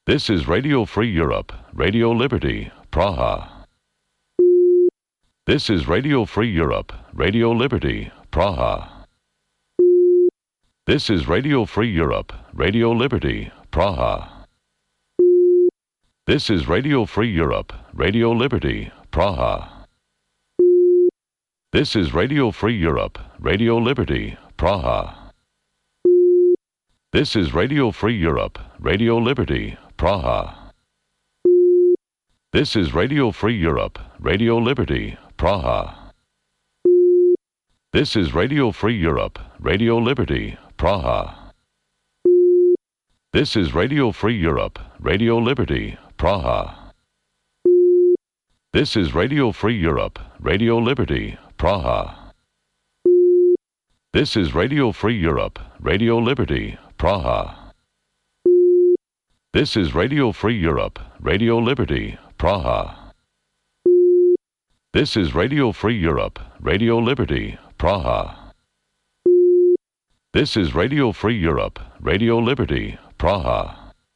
This is Radio Free Europe, Radio Liberty, Praha. This is Radio Free Europe, Radio Liberty, Praha. This is Radio Free Europe, Radio Liberty, Praha. This is Radio Free Europe, Radio Liberty, Praha. This is Radio Free Europe, Radio Liberty, Praha. This is Radio Free Europe, Radio Liberty, Praha. This is Radio Free Europe, Radio Liberty, Praha. This is Radio Free Europe, Radio Liberty, Praha. This is Radio Free Europe, Radio Liberty, Praha. This is Radio Free Europe, Radio Liberty, Praha. This is Radio Free Europe, Radio Liberty, Praha. This is Radio Free Europe, Radio Liberty, Praha. This is Radio Free Europe, Radio Liberty, Praha. This is Radio Free Europe, Radio Liberty, Praha.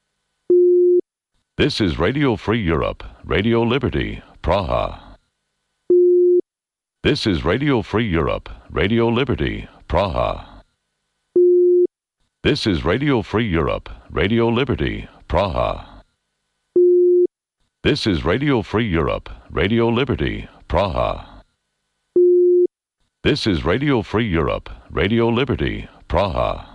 This is Radio Free Europe, Radio Liberty, Praha. This is Radio Free Europe, Radio Liberty, Praha. This is Radio Free Europe, Radio Liberty, Praha. This is Radio Free Europe, Radio Liberty, Praha. This is Radio Free Europe, Radio Liberty, Praha.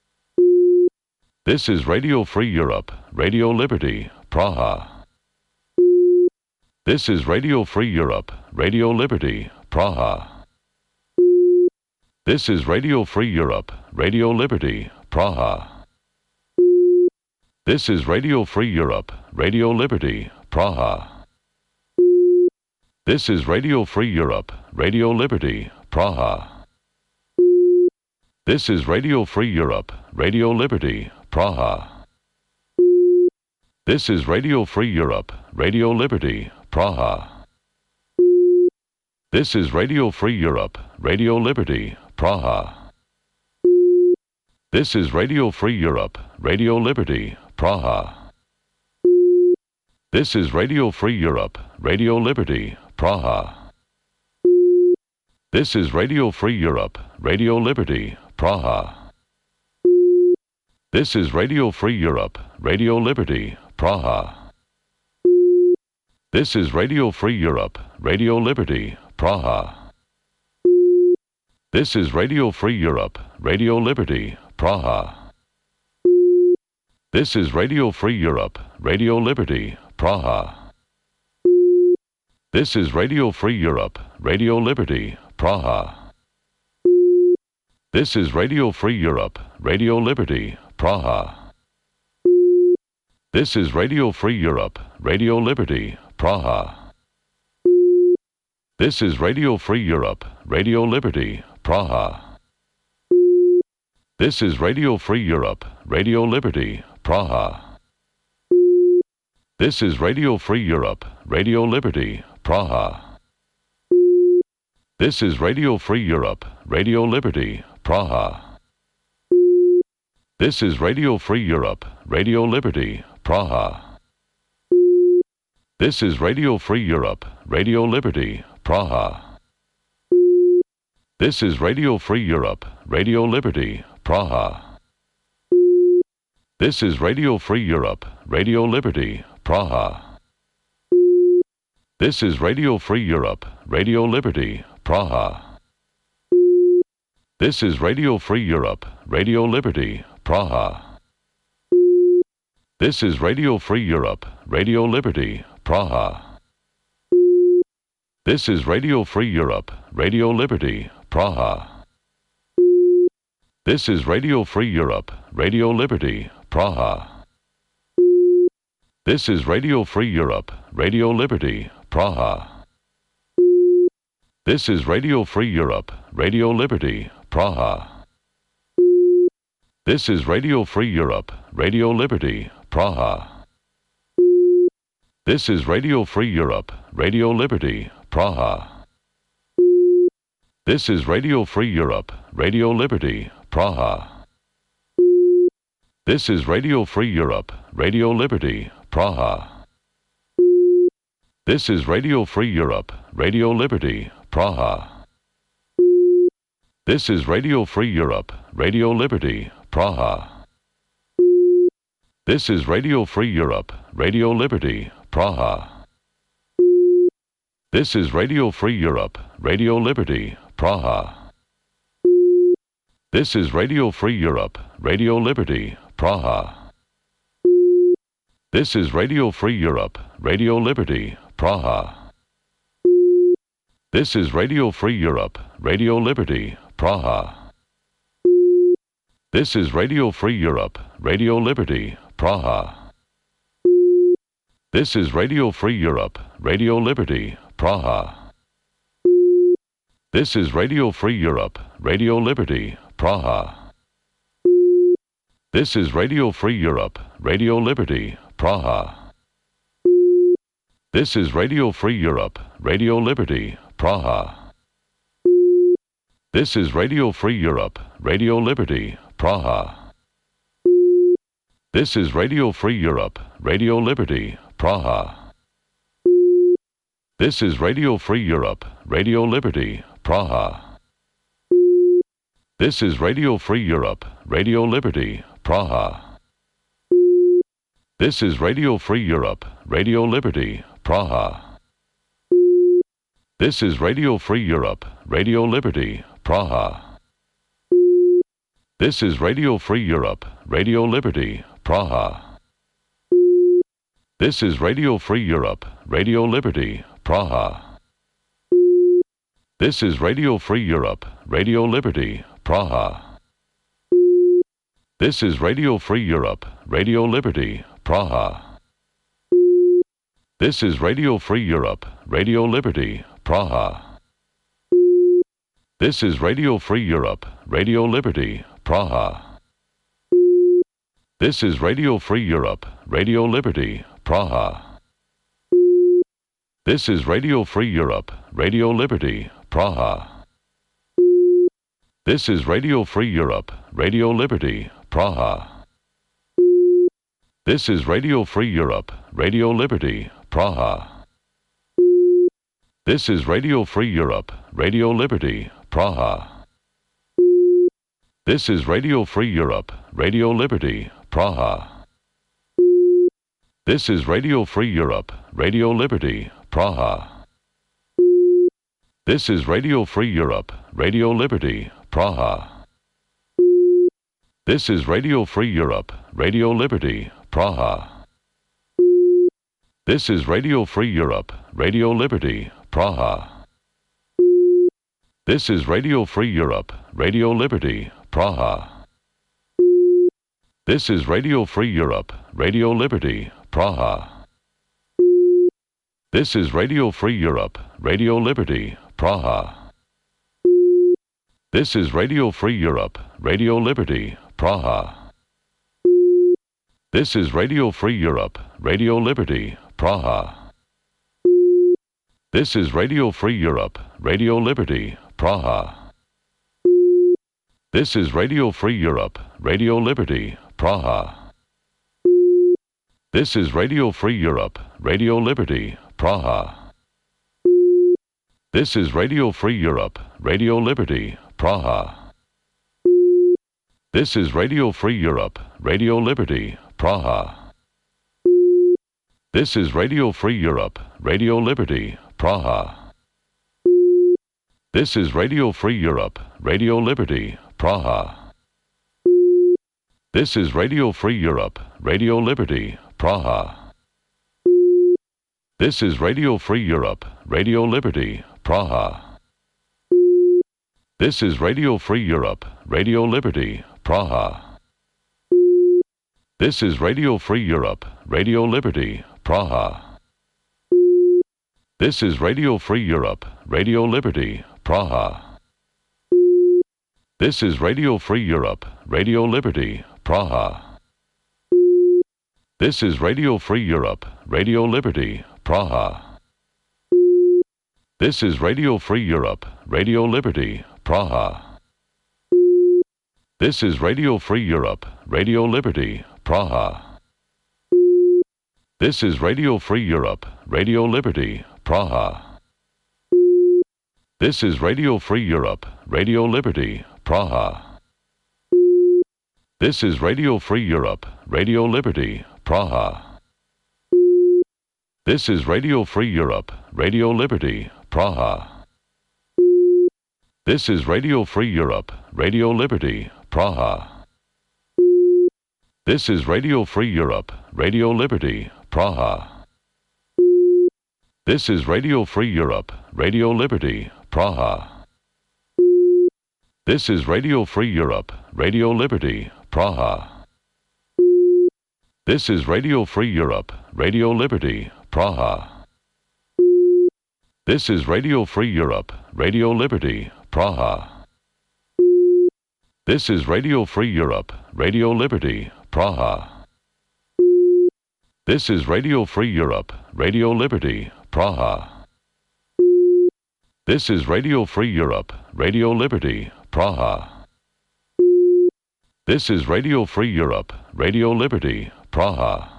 This is Radio Free Europe, Radio Liberty, Praha. This is Radio Free Europe, Radio Liberty, Praha. This is Radio Free Europe, Radio Liberty, Praha. This is Radio Free Europe, Radio Liberty, Praha. This is Radio Free Europe, Radio Liberty, Praha. This is Radio Free Europe, Radio Liberty, Praha. This is Radio Free Europe, Radio Liberty, Praha. This is Radio Free Europe, Radio Liberty, Praha. This is Radio Free Europe, Radio Liberty, Praha. This is Radio Free Europe, Radio Liberty, Praha. This is Radio Free Europe, Radio Liberty, Praha. This is Radio Free Europe, Radio Liberty, Praha. This is Radio Free Europe, Radio Liberty, Praha. This is Radio Free Europe, Radio Liberty, Praha. This is Radio Free Europe, Radio Liberty, Praha. This is Radio Free Europe, Radio Liberty, Praha. This is Radio Free Europe, Radio Liberty, Praha. This is Radio Free Europe, Radio Liberty, Praha. This is Radio Free Europe, Radio Liberty, Praha. This is Radio Free Europe, Radio Liberty, Praha. This is Radio Free Europe, Radio Liberty, Praha. This is Radio Free Europe, Radio Liberty, Praha. This is Radio Free Europe, Radio Liberty, Praha. This is Radio Free Europe, Radio Liberty, Praha. This is Radio Free Europe, Radio Liberty, Praha. This is Radio Free Europe, Radio Liberty, Praha. This is Radio Free Europe, Radio Liberty, Praha. This is Radio Free Europe, Radio Liberty, Praha. This is Radio Free Europe, Radio Liberty, Praha. This is Radio Free Europe, Radio Liberty, Praha. This is Radio Free Europe, Radio Liberty, Praha. This is Radio Free Europe, Radio Liberty, Praha. This is Radio Free Europe, Radio Liberty, Praha. This is Radio Free Europe, Radio Liberty, Praha. This is Radio Free Europe, Radio Liberty, Praha. This is Radio Free Europe, Radio Liberty, Praha. This is Radio Free Europe, Radio Liberty, Praha. This is Radio Free Europe, Radio Liberty, Praha. This is Radio Free Europe, Radio Liberty, Praha. This is Radio Free Europe, Radio Liberty, Praha. This is Radio Free Europe, Radio Liberty, Praha. This is Radio Free Europe, Radio Liberty, Praha. This is Radio Free Europe, Radio Liberty, Praha. This is Radio Free Europe, Radio Liberty, Praha. This is Radio Free Europe, Radio Liberty, Praha. This is Radio Free Europe, Radio Liberty, Praha. This is Radio Free Europe, Radio Liberty, Praha. This is Radio Free Europe, Radio Liberty, Praha. This is Radio Free Europe, Radio Liberty, Praha. This is Radio Free Europe, Radio Liberty, Praha. This is Radio Free Europe, Radio Liberty, Praha. This is Radio Free Europe, Radio Liberty, Praha. This is Radio Free Europe, Radio Liberty, Praha. This is Radio Free Europe, Radio Liberty, Praha. This is Radio Free Europe, Radio Liberty, Praha. This is Radio Free Europe, Radio Liberty, Praha. This is Radio Free Europe, Radio Liberty, Praha. This is Radio Free Europe, Radio Liberty, Praha. This is Radio Free Europe, Radio Liberty, Praha. This is Radio Free Europe, Radio Liberty, Praha. This is Radio Free Europe, Radio Liberty, Praha. This is Radio Free Europe, Radio Liberty, Praha. This is Radio Free Europe, Radio Liberty, Praha. This is Radio Free Europe, Radio Liberty, Praha. This is Radio Free Europe, Radio Liberty, Praha. This is Radio Free Europe, Radio Liberty, Praha. This is Radio Free Europe, Radio Liberty, Praha. This is Radio Free Europe, Radio Liberty, Praha. This is Radio Free Europe, Radio Liberty, Praha. This is Radio Free Europe, Radio Liberty, Praha. This is Radio Free Europe, Radio Liberty, Praha. This is Radio Free Europe, Radio Liberty, Praha. This is Radio Free Europe, Radio Liberty, Praha. This is Radio Free Europe, Radio Liberty, Praha. This is Radio Free Europe, Radio Liberty, Praha. This is Radio Free Europe, Radio Liberty, Praha. This is Radio Free Europe, Radio Liberty, Praha. This is Radio Free Europe, Radio Liberty, Praha. This is Radio Free Europe, Radio Liberty, Praha. This is Radio Free Europe, Radio Liberty, Praha. This is Radio Free Europe, Radio Liberty, Praha. This is Radio Free Europe, Radio Liberty, Praha. This is Radio Free Europe, Radio Liberty, Praha. This is Radio Free Europe, Radio Liberty, Praha. This is Radio Free Europe, Radio Liberty, Praha. This is Radio Free Europe, Radio Liberty, Praha. This is Radio Free Europe, Radio Liberty, Praha. This is Radio Free Europe, Radio Liberty, Praha. This is Radio Free Europe, Radio Liberty, Praha. This is Radio Free Europe, Radio Liberty, Praha. This is Radio Free Europe, Radio Liberty, Praha. This is Radio Free Europe, Radio Liberty, Praha. This is Radio Free Europe, Radio Liberty, Praha. This is Radio Free Europe, Radio Liberty, Praha. This is Radio Free Europe, Radio Liberty, Praha. This is Radio Free Europe, Radio Liberty, Praha. This is Radio Free Europe, Radio Liberty, Praha. This is Radio Free Europe, Radio Liberty, Praha. This is Radio Free Europe, Radio Liberty, Praha. This is Radio Free Europe, Radio Liberty, Praha. This is Radio Free Europe, Radio Liberty, Praha. This is Radio Free Europe, Radio Liberty, Praha. This is Radio Free Europe, Radio Liberty, Praha. This is Radio Free Europe, Radio Liberty, Praha. This is Radio Free Europe, Radio Liberty, Praha. This is Radio Free Europe, Radio Liberty, Praha.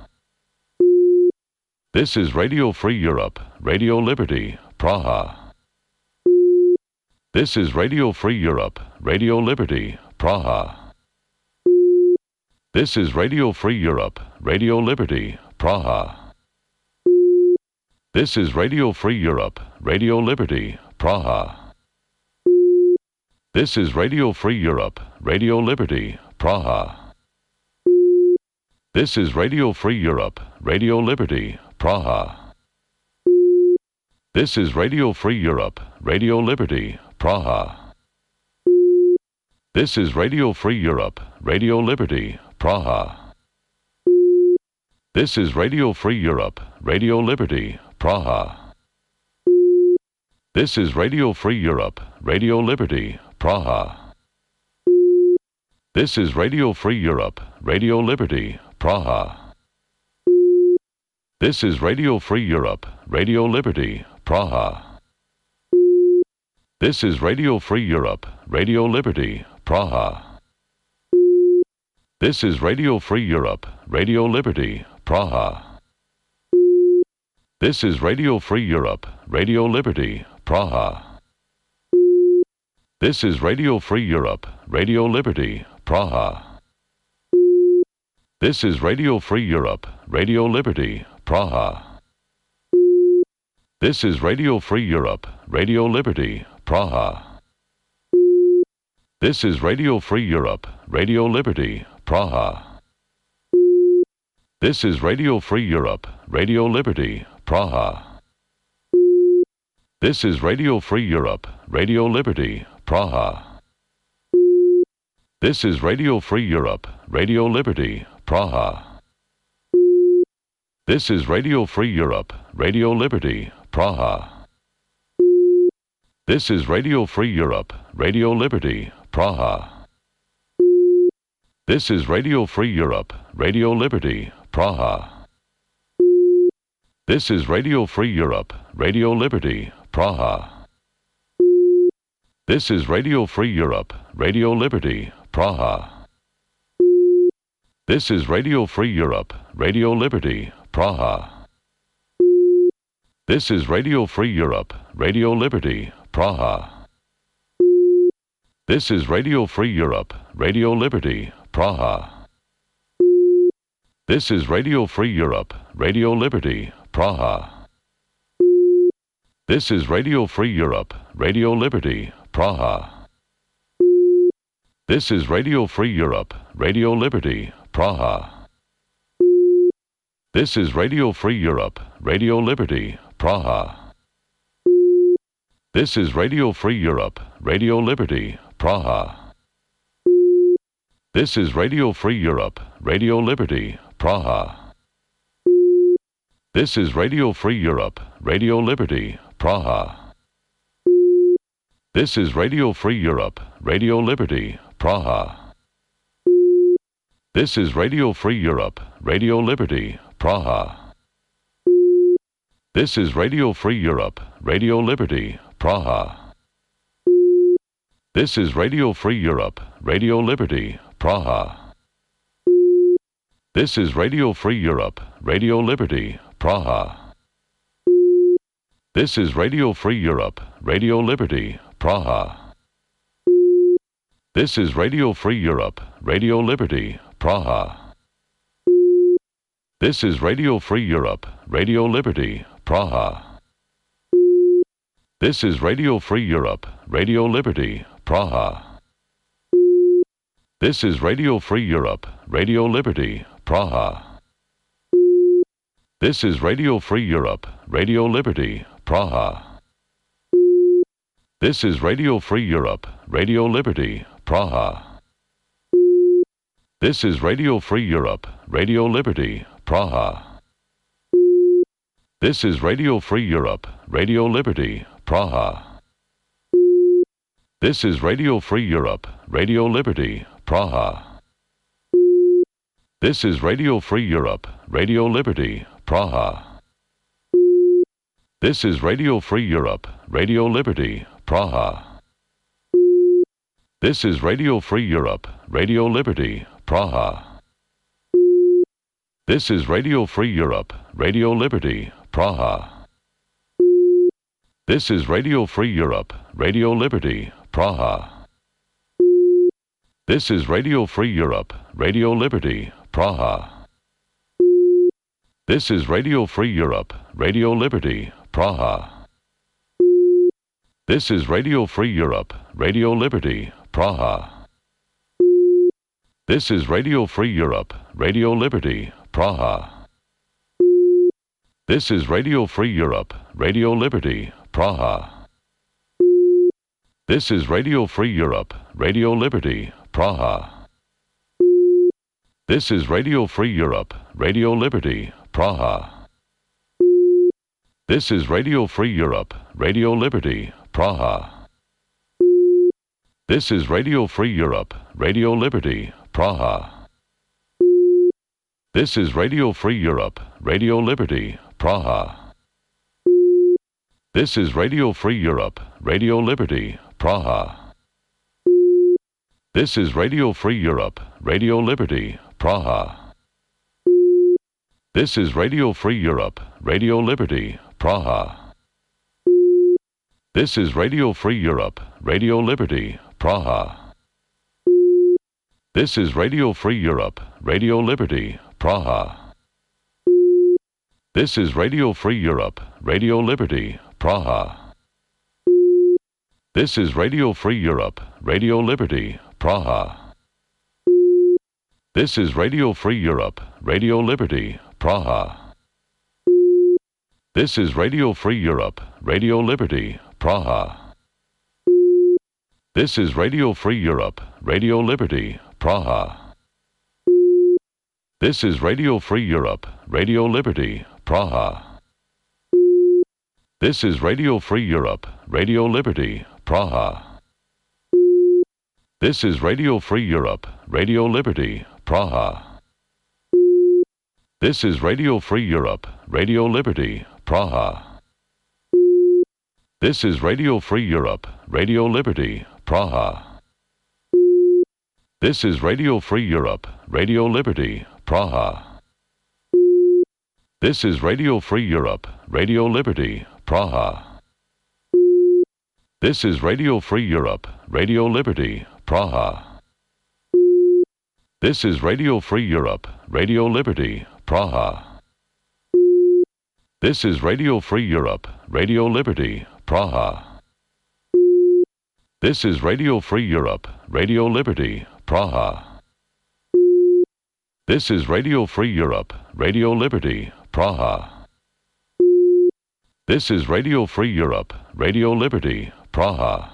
This is Radio Free Europe, Radio Liberty, Praha. This is Radio Free Europe, Radio Liberty, Praha. This is Radio Free Europe, Radio Liberty, Praha. This is Radio Free Europe, Radio Liberty, Praha. This is Radio Free Europe, Radio Liberty, Praha. This is Radio Free Europe, Radio Liberty, Praha. This is Radio Free Europe, Radio Liberty, Praha. This is Radio Free Europe, Radio Liberty, Praha. This is Radio Free Europe, Radio Liberty, Praha. This is Radio Free Europe, Radio Liberty, Praha. This is Radio Free Europe, Radio Liberty, Praha. This is Radio Free Europe, Radio Liberty, Praha. This is Radio Free Europe, Radio Liberty, Praha. This is Radio Free Europe, Radio Liberty, Praha. This is Radio Free Europe, Radio Liberty, Praha. This is Radio Free Europe, Radio Liberty, Praha. This is Radio Free Europe, Radio Liberty, Praha. This is Radio Free Europe, Radio Liberty, Praha. This is Radio Free Europe, Radio Liberty, Praha. This is Radio Free Europe, Radio Liberty, Praha. This is Radio Free Europe, Radio Liberty, Praha. This is Radio Free Europe, Radio Liberty, Praha. This is Radio Free Europe, Radio Liberty, Praha. This is Radio Free Europe, Radio Liberty, Praha. This is Radio Free Europe, Radio Liberty, Praha. This is Radio Free Europe, Radio Liberty, Praha. This is Radio Free Europe, Radio Liberty, Praha. This is Radio Free Europe, Radio Liberty, Praha. This is Radio Free Europe, Radio Liberty, Praha. This is Radio Free Europe, Radio Liberty, Praha. This is Radio Free Europe, Radio Liberty, Praha. This is Radio Free Europe, Radio Liberty, Praha. This is Radio Free Europe, Radio Liberty, Praha. This is Radio Free Europe, Radio Liberty, Praha. This is Radio Free Europe, Radio Liberty, Praha. This is Radio Free Europe, Radio Liberty, Praha. This is Radio Free Europe, Radio Liberty, Praha. This is Radio Free Europe, Radio Liberty, Praha. This is Radio Free Europe, Radio Liberty, Praha. This is Radio Free Europe, Radio Liberty, Praha. This is Radio Free Europe, Radio Liberty, Praha. This is Radio Free Europe, Radio Liberty, Praha. This is Radio Free Europe, Radio Liberty, Praha. This is Radio Free Europe, Radio Liberty, Praha. This is Radio Free Europe, Radio Liberty, Praha. This is Radio Free Europe, Radio Liberty, Praha. This is Radio Free Europe, Radio Liberty, Praha. This is Radio Free Europe, Radio Liberty, Praha. This is Radio Free Europe, Radio Liberty, Praha. This is Radio Free Europe, Radio Liberty, Praha. This is Radio Free Europe, Radio Liberty, Praha. This is Radio Free Europe, Radio Liberty, Praha. This is Radio Free Europe, Radio Liberty, Praha. This is Radio Free Europe, Radio Liberty, Praha. This is Radio Free Europe, Radio Liberty, Praha. This is Radio Free Europe, Radio Liberty, Praha. This is Radio Free Europe, Radio Liberty, Praha. This is Radio Free Europe, Radio Liberty, Praha. This is Radio Free Europe, Radio Liberty, Praha. This is Radio Free Europe, Radio Liberty, Praha. This is Radio Free Europe, Radio Liberty, Praha. This is Radio Free Europe, Radio Liberty, Praha. This is Radio Free Europe, Radio Liberty, Praha. This is Radio Free Europe, Radio Liberty, Praha. This is Radio Free Europe, Radio Liberty, Praha. This is Radio Free Europe, Radio Liberty, Praha. This is Radio Free Europe, Radio Liberty, Praha. This is Radio Free Europe, Radio Liberty, Praha. This is Radio Free Europe, Radio Liberty, Praha. This is Radio Free Europe, Radio Liberty, Praha. This is Radio Free Europe, Radio Liberty, Praha. This is Radio Free Europe, Radio Liberty, Praha. This is Radio Free Europe, Radio Liberty, Praha. This is Radio Free Europe, Radio Liberty, Praha. This is Radio Free Europe, Radio Liberty, Praha. This is Radio Free Europe, Radio Liberty, Praha. This is Radio Free Europe, Radio Liberty, Praha. This is Radio Free Europe, Radio Liberty, Praha. This is Radio Free Europe, Radio Liberty, Praha. This is Radio Free Europe, Radio Liberty, Praha. This is Radio Free Europe, Radio Liberty, Praha. This is Radio Free Europe, Radio Liberty, Praha. This is Radio Free Europe, Radio Liberty, Praha. This is Radio Free Europe, Radio Liberty, Praha. This is Radio Free Europe, Radio Liberty, Praha. This is Radio Free Europe, Radio Liberty, Praha. This is Radio Free Europe, Radio Liberty, Praha. This is Radio Free Europe, Radio Liberty, Praha. This is Radio Free Europe, Radio Liberty, Praha. This is Radio Free Europe, Radio Liberty, Praha.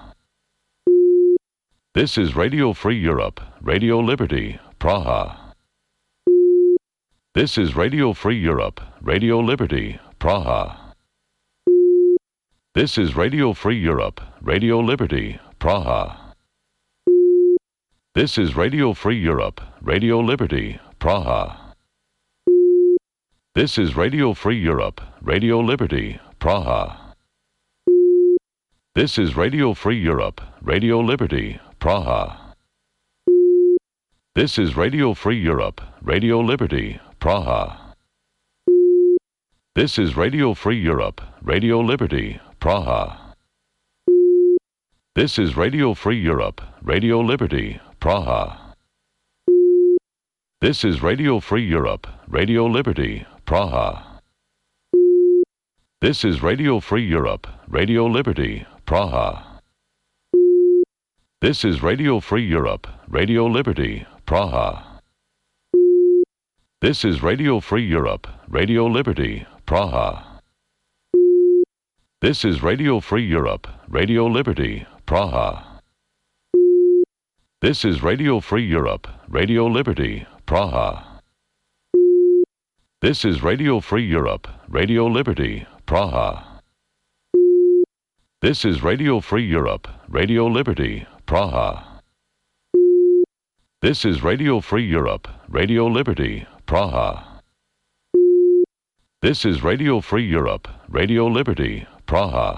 This is Radio Free Europe, Radio Liberty, Praha. This is Radio Free Europe, Radio Liberty, Praha. This is Radio Free Europe, Radio Liberty, Praha. This is Radio Free Europe, Radio Liberty, Praha. This is Radio Free Europe, Radio Liberty, Praha. This is Radio Free Europe, Radio Liberty, Praha. This is Radio Free Europe, Radio Liberty, Praha. This is Radio Free Europe, Radio Liberty, Praha. This is Radio Free Europe, Radio Liberty, Praha. This is Radio Free Europe, Radio Liberty, Praha. This is Radio Free Europe, Radio Liberty, Praha. This is Radio Free Europe, Radio Liberty, Praha. This is Radio Free Europe, Radio Liberty, Praha. This is Radio Free Europe, Radio Liberty, Praha. This is Radio Free Europe, Radio Liberty, Praha. This is Radio Free Europe, Radio Liberty, Praha. This is Radio Free Europe, Radio Liberty, Praha. This is Radio Free Europe, Radio Liberty, Praha. This is Radio Free Europe, Radio Liberty, Praha.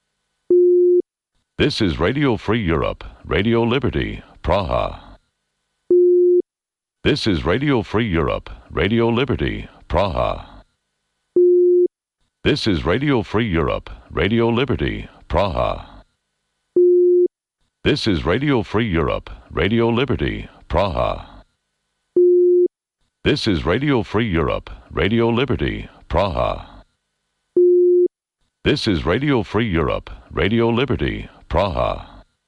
This is Radio Free Europe, Radio Liberty, Praha. This is Radio Free Europe, Radio Liberty, Praha. This is Radio Free Europe, Radio Liberty, Praha. This is Radio Free Europe, Radio Liberty, Praha. This is Radio Free Europe, Radio Liberty, Praha. This is Radio Free Europe, Radio Liberty, Praha.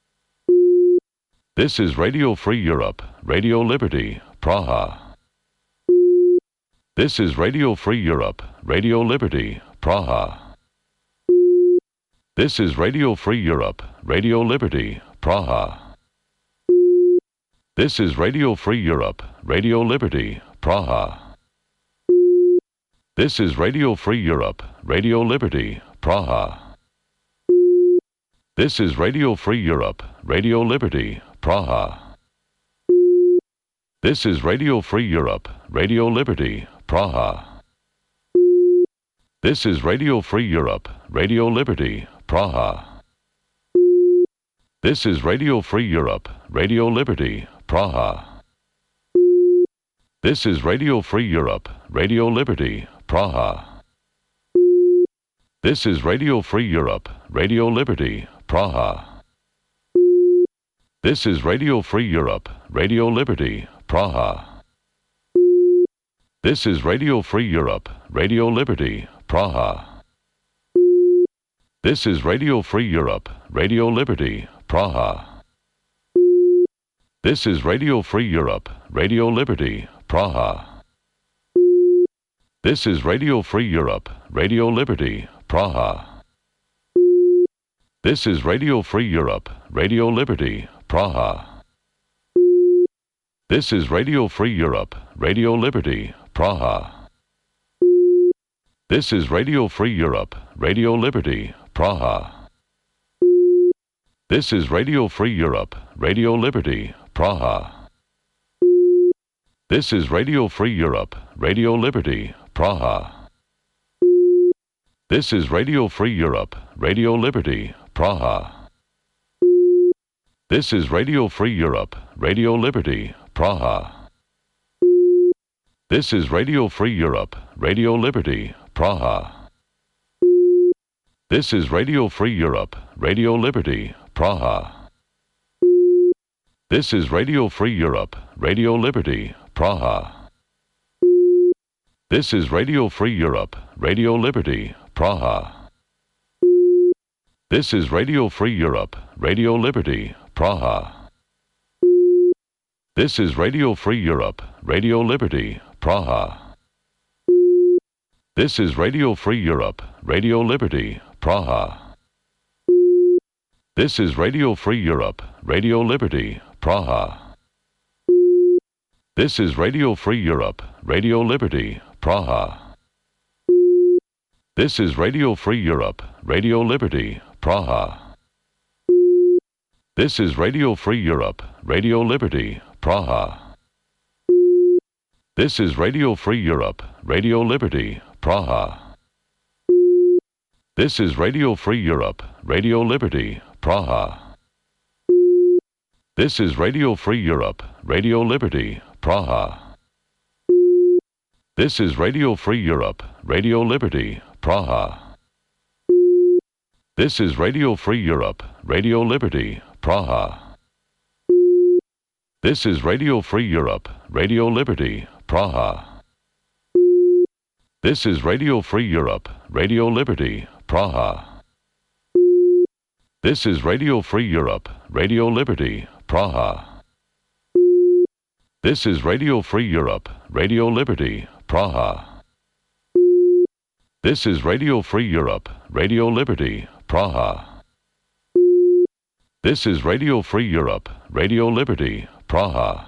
This is Radio Free Europe, Radio Liberty, Praha. This is Radio Free Europe, Radio Liberty, Praha. This is Radio Free Europe, Radio Liberty, Praha. This is Radio Free Europe, Radio Liberty, Praha. This is Radio Free Europe, Radio Liberty, Praha. This is Radio Free Europe, Radio Liberty, Praha. This is Radio Free Europe, Radio Liberty, Praha. This is Radio Free Europe, Radio Liberty, Praha. This is Radio Free Europe, Radio Liberty, Praha. This is Radio Free Europe, Radio Liberty, Praha. This is Radio Free Europe, Radio Liberty, Praha. This is Radio Free Europe, Radio Liberty, Praha. This is Radio Free Europe, Radio Liberty, Praha. This is Radio Free Europe, Radio Liberty, Praha. This is Radio Free Europe, Radio Liberty, Praha. This is Radio Free Europe, Radio Liberty, Praha. This is Radio Free Europe, Radio Liberty, Praha. This is Radio Free Europe, Radio Liberty, Praha. This is Radio Free Europe, Radio Liberty, Praha. This is Radio Free Europe, Radio Liberty, Praha. This is Radio Free Europe, Radio Liberty, Praha. This is Radio Free Europe, Radio Liberty, Praha. This is Radio Free Europe, Radio Liberty, Praha. This is Radio Free Europe, Radio Liberty, Praha. This is Radio Free Europe, Radio Liberty, Praha. This is Radio Free Europe, Radio Liberty, Praha. This is Radio Free Europe, Radio Liberty, Praha. This is Radio Free Europe, Radio Liberty, Praha. This is Radio Free Europe, Radio Liberty, Praha. This is Radio Free Europe, Radio Liberty, Praha. This is Radio Free Europe, Radio Liberty, Praha. This is Radio Free Europe, Radio Liberty, Praha. This is Radio Free Europe, Radio Liberty, Praha. This is Radio Free Europe, Radio Liberty, Praha. This is Radio Free Europe, Radio Liberty, Praha. This is Radio Free Europe, Radio Liberty, Praha. This is Radio Free Europe, Radio Liberty, Praha. This is Radio Free Europe, Radio Liberty, Praha. This is Radio Free Europe, Radio Liberty, Praha. This is Radio Free Europe, Radio Liberty, Praha. This is Radio Free Europe, Radio Liberty, Praha. This is Radio Free Europe, Radio Liberty, Praha. This is Radio Free Europe, Radio Liberty, Praha. This is Radio Free Europe, Radio Liberty, Praha. This is Radio Free Europe, Radio Liberty, Praha.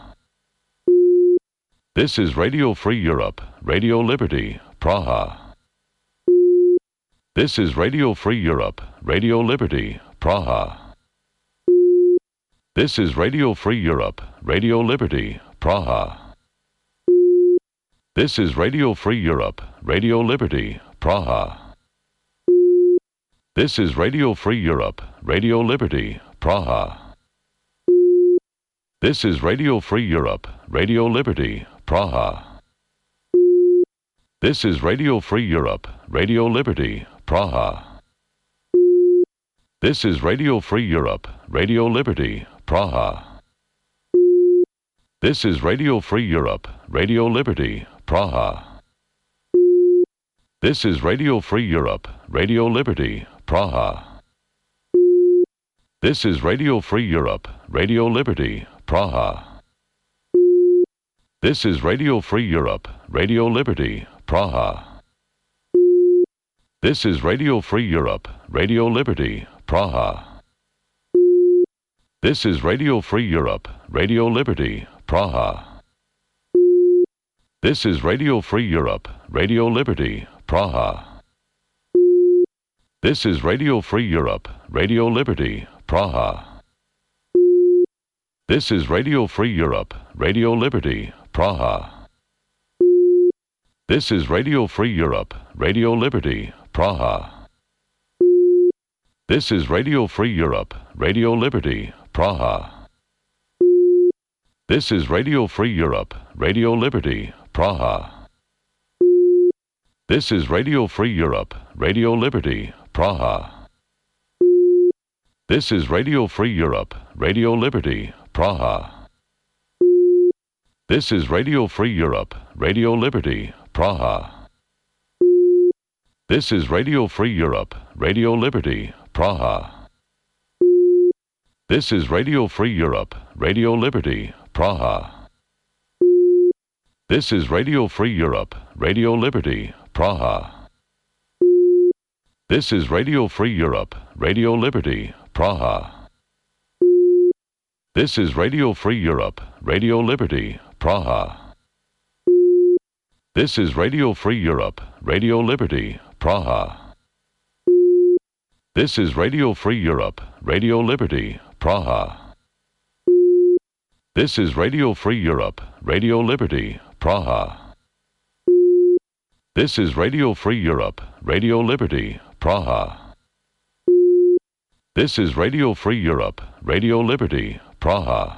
This is Radio Free Europe, Radio Liberty, Praha. This is Radio Free Europe, Radio Liberty, Praha. This is Radio Free Europe, Radio Liberty, Praha. This is Radio Free Europe, Radio Liberty, Praha. This is Radio Free Europe, Radio Liberty, Praha. This is Radio Free Europe, Radio Liberty, Praha. This is Radio Free Europe, Radio Liberty, Praha. This is Radio Free Europe, Radio Liberty, Praha. This is Radio Free Europe, Radio Liberty, Praha. This is Radio Free Europe, Radio Liberty, Praha. This is Radio Free Europe, Radio Liberty, Praha. This is Radio Free Europe, Radio Liberty, Praha. This is Radio Free Europe, Radio Liberty, Praha. This is Radio Free Europe, Radio Liberty, Praha. This is Radio Free Europe, Radio Liberty, Praha. This is Radio Free Europe, Radio Liberty, Praha. This is Radio Free Europe, Radio Liberty, Praha. This is Radio Free Europe, Radio Liberty, Praha. This is Radio Free Europe, Radio Liberty, Praha. This is Radio Free Europe, Radio Liberty, Praha. This is Radio Free Europe, Radio Liberty, Praha. This is Radio Free Europe, Radio Liberty, Praha. This is Radio Free Europe, Radio Liberty, Praha. This is Radio Free Europe, Radio Liberty, Praha. This is Radio Free Europe, Radio Liberty, Praha. This is Radio Free Europe, Radio Liberty, Praha. This is Radio Free Europe, Radio Liberty, Praha. This is Radio Free Europe, Radio Liberty, Praha. This is Radio Free Europe, Radio Liberty, Praha. This is Radio Free Europe, Radio Liberty, Praha. This is Radio Free Europe, Radio Liberty, Praha. This is Radio Free Europe, Radio Liberty, Praha. This is Radio Free Europe, Radio Liberty, Praha.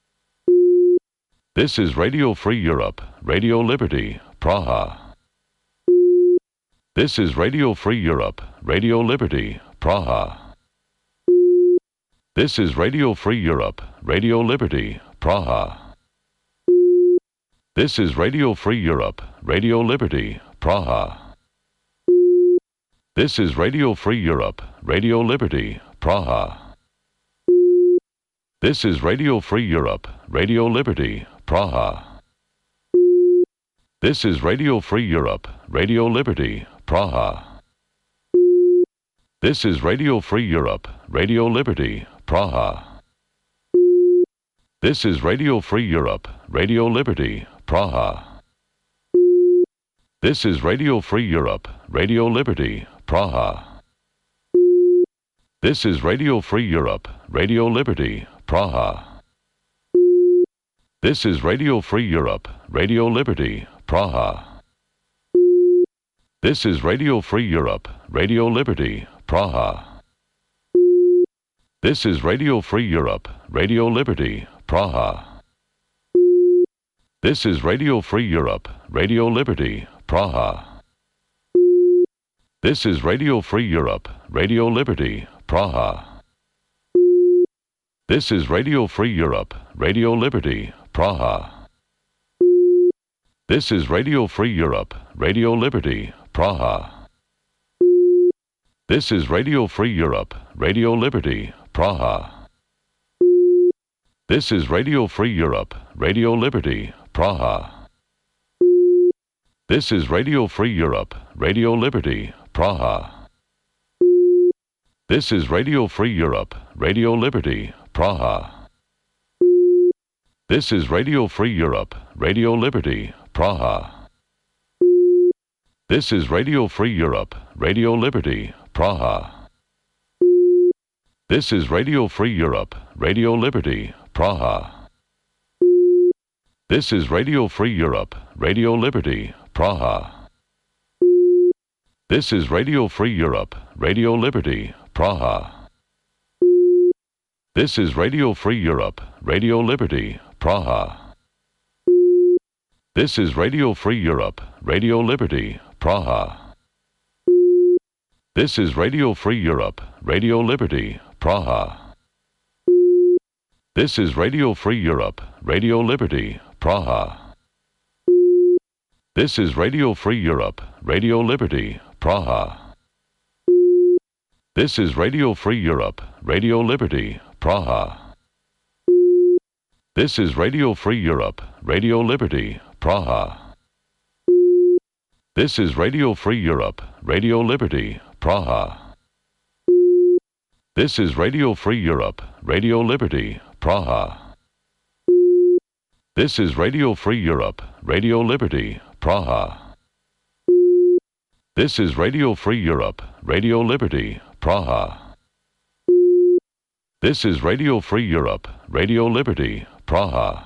This is Radio Free Europe, Radio Liberty, Praha. This is Radio Free Europe, Radio Liberty, Praha. This is Radio Free Europe, Radio Liberty, Praha. This is Radio Free Europe, Radio Liberty, Praha. This is Radio Free Europe, Radio Liberty, Praha. This is Radio Free Europe, Radio Liberty, Praha. This is Radio Free Europe, Radio Liberty, Praha. This is Radio Free Europe, Radio Liberty, Praha. This is Radio Free Europe, Radio Liberty, Praha. This is Radio Free Europe, Radio Liberty, Praha. This is Radio Free Europe, Radio Liberty, Praha. This is Radio Free Europe, Radio Liberty, Praha. This is Radio Free Europe, Radio Liberty, Praha. This is Radio Free Europe, Radio Liberty, Praha. This is Radio Free Europe, Radio Liberty, Praha. This is Radio Free Europe, Radio Liberty, Praha. This is Radio Free Europe, Radio Liberty, Praha. This is Radio Free Europe, Radio Liberty, Praha. This is Radio Free Europe, Radio Liberty, Praha. This is Radio Free Europe, Radio Liberty, Praha. This is Radio Free Europe, Radio Liberty, Praha. This is Radio Free Europe, Radio Liberty, Praha. This is Radio Free Europe, Radio Liberty, Praha. This is Radio Free Europe, Radio Liberty, Praha. This is Radio Free Europe, Radio Liberty, Praha. This is Radio Free Europe, Radio Liberty, Praha. This is Radio Free Europe, Radio Liberty, Praha. This is Radio Free Europe, Radio Liberty, Praha. This is Radio Free Europe, Radio Liberty, Praha. This is Radio Free Europe, Radio Liberty, Praha. This is Radio Free Europe, Radio Liberty, Praha. This is Radio Free Europe, Radio Liberty, Praha. This is Radio Free Europe, Radio Liberty, Praha. This is Radio Free Europe, Radio Liberty, Praha. This is Radio Free Europe, Radio Liberty, Praha. This is Radio Free Europe, Radio Liberty, Praha. This is Radio Free Europe, Radio Liberty, Praha. This is Radio Free Europe, Radio Liberty, Praha. This is Radio Free Europe, Radio Liberty, Praha.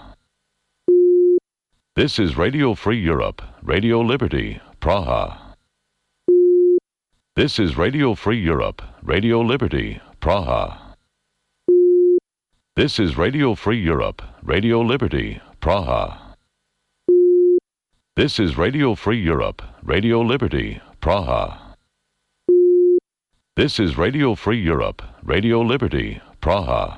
This is Radio Free Europe, Radio Liberty, Praha. This is Radio Free Europe, Radio Liberty, Praha. This is Radio Free Europe, Radio Liberty, Praha. This is Radio Free Europe, Radio Liberty, Praha. This is Radio Free Europe, Radio Liberty, Praha.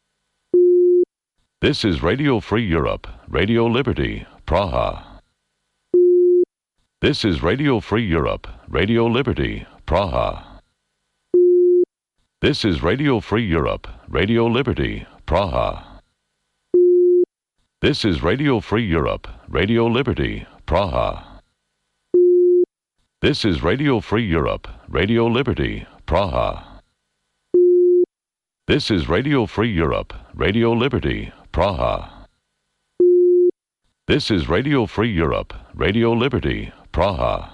This is Radio Free Europe, Radio Liberty, Praha. This is Radio Free Europe, Radio Liberty, Praha. This is Radio Free Europe, Radio Liberty, Praha. This is Radio Free Europe, Radio Liberty, Praha. This is Radio Free Europe, Radio Liberty, Praha. This is Radio Free Europe, Radio Liberty, Praha. This is Radio Free Europe, Radio Liberty, Praha.